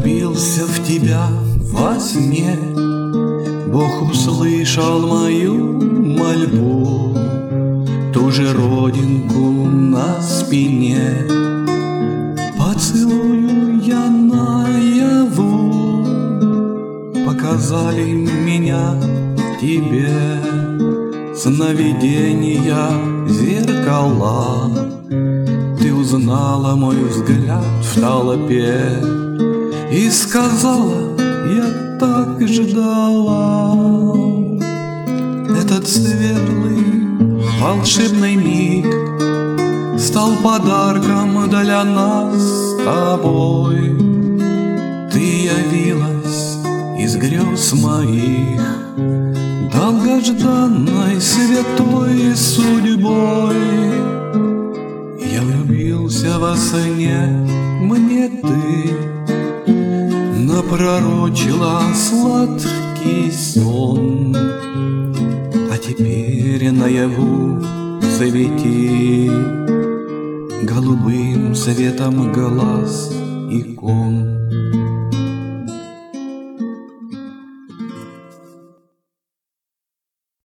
влюбился в тебя во сне. Бог услышал мою мольбу, ту же родинку на спине. Поцелую я наяву, показали меня тебе. Сновидения зеркала, ты узнала мой взгляд в толпе и сказала: я так ждала. Этот светлый волшебный миг стал подарком для нас с тобой. Ты явилась из грез моих долгожданной святой судьбой. Я влюбился во сне, мне ты напророчила сладкий сон. А теперь наяву свети голубым светом глаз икон.